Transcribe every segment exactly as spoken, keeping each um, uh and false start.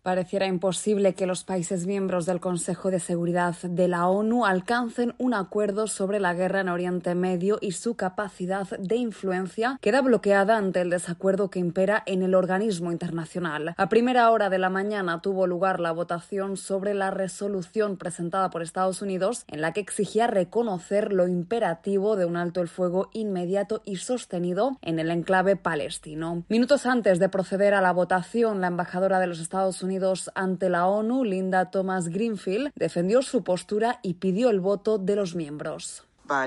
Pareciera imposible que los países miembros del Consejo de Seguridad de la ONU alcancen un acuerdo sobre la guerra en Oriente Medio y su capacidad de influencia queda bloqueada ante el desacuerdo que impera en el organismo internacional. A primera hora de la mañana tuvo lugar la votación sobre la resolución presentada por Estados Unidos en la que exigía reconocer lo imperativo de un alto el fuego inmediato y sostenido en el enclave palestino. Minutos antes de proceder a la votación, la embajadora de los Estados Unidos ante la ONU, Linda Thomas Greenfield, defendió su postura y pidió el voto de los miembros.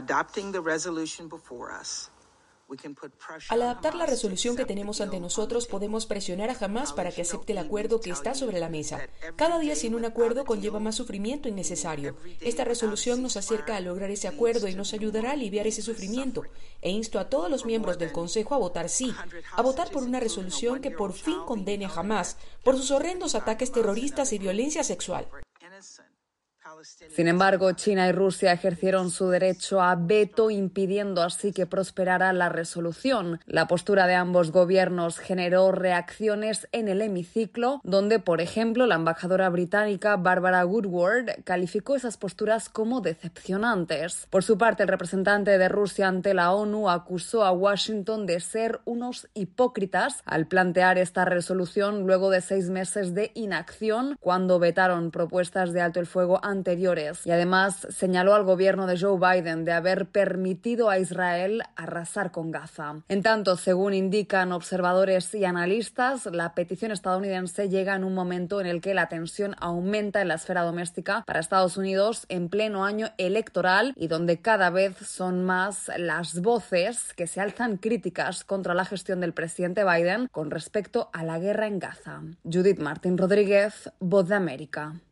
Al adaptar la resolución que tenemos ante nosotros, podemos presionar a Hamás para que acepte el acuerdo que está sobre la mesa. Cada día sin un acuerdo conlleva más sufrimiento innecesario. Esta resolución nos acerca a lograr ese acuerdo y nos ayudará a aliviar ese sufrimiento. E insto a todos los miembros del Consejo a votar sí, a votar por una resolución que por fin condene a Hamás por sus horrendos ataques terroristas y violencia sexual. Sin embargo, China y Rusia ejercieron su derecho a veto, impidiendo así que prosperara la resolución. La postura de ambos gobiernos generó reacciones en el hemiciclo, donde, por ejemplo, la embajadora británica Barbara Woodward calificó esas posturas como decepcionantes. Por su parte, el representante de Rusia ante la ONU acusó a Washington de ser unos hipócritas al plantear esta resolución luego de seis meses de inacción, cuando vetaron propuestas de alto el fuego anteriores, y además señaló al gobierno de Joe Biden de haber permitido a Israel arrasar con Gaza. En tanto, según indican observadores y analistas, la petición estadounidense llega en un momento en el que la tensión aumenta en la esfera doméstica para Estados Unidos en pleno año electoral y donde cada vez son más las voces que se alzan críticas contra la gestión del presidente Biden con respecto a la guerra en Gaza. Judith Martín Rodríguez, Voz de América.